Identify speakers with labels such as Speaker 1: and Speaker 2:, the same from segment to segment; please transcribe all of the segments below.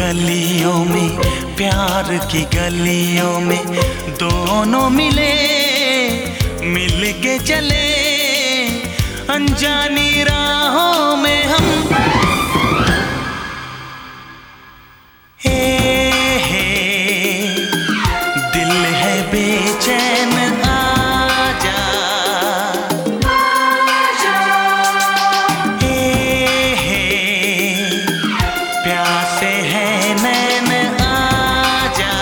Speaker 1: कलियों में, प्यार की गलियों में दोनों मिले, मिल के चले अनजानी राहों में हम। हे दिल है बेचैन आजा, हे प्यासे है नैन आजा।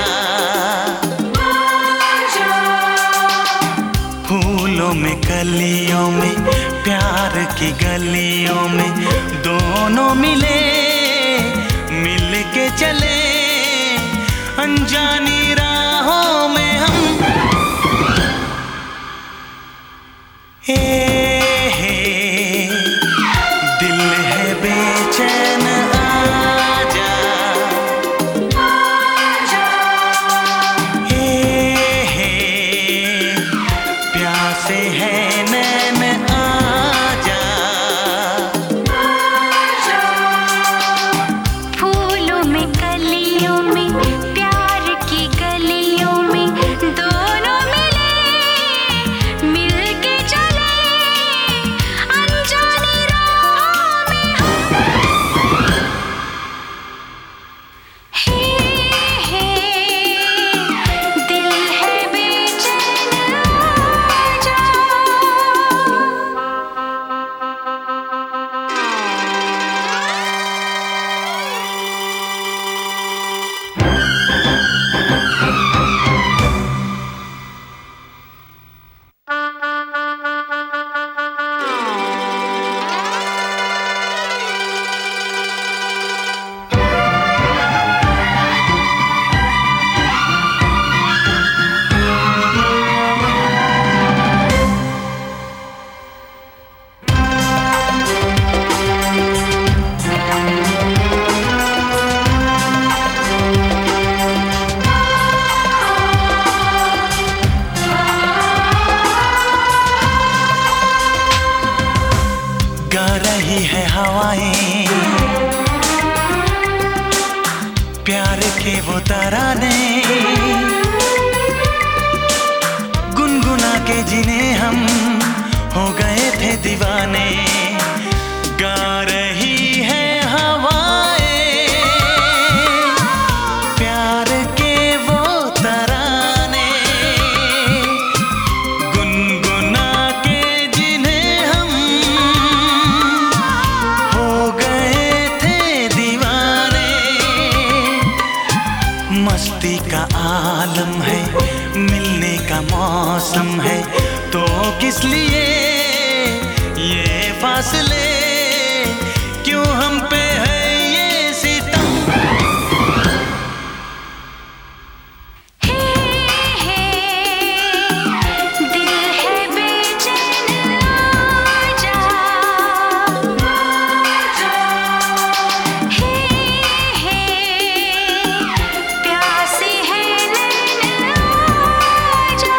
Speaker 1: फूलों में कलियों में, प्यार की गलियों में दोनों मिले, मिल के चले अनजानी राहों में हम। हे दिल है बेचैन आजा, हे प्यासे है नैन आजा।
Speaker 2: फूलों में कलियों में, प्यार की गलियों में दोनों मिले, मिल के चले अनजानी राहों में हम। हे दिल है बेचैन आजा।
Speaker 1: गा रही है हवाएं प्यार के वो तराने, गुनगुना के जिन्हें हम हो गए थे दीवाने। गा रही है हवाएं प्यार के वो तराने, गुनगुना के जिन्हें हम हो गए थे दीवाने। मस्ती का आलम है, मिलने का मौसम है, तो किस लिए ये फासले, क्यों हम पे है ये सितम।
Speaker 2: दिल है बेचैन आजा। प्यासी है नैन आजा।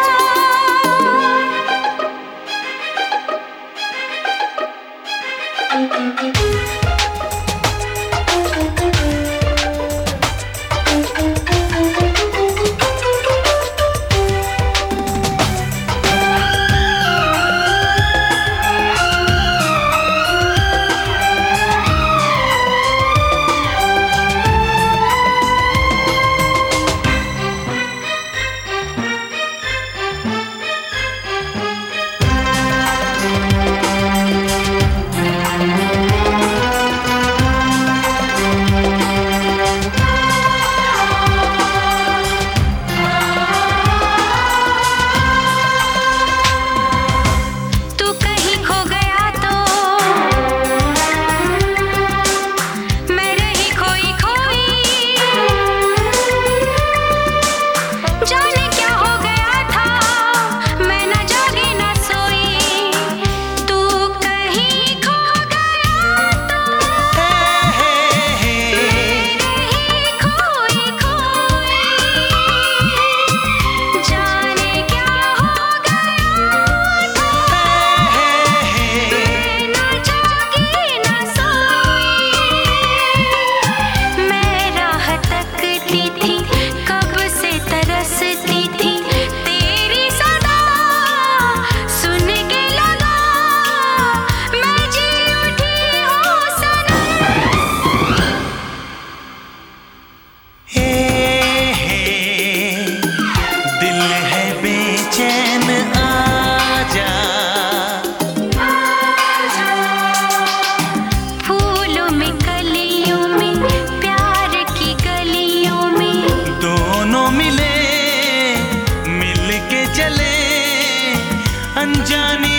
Speaker 1: अनजानी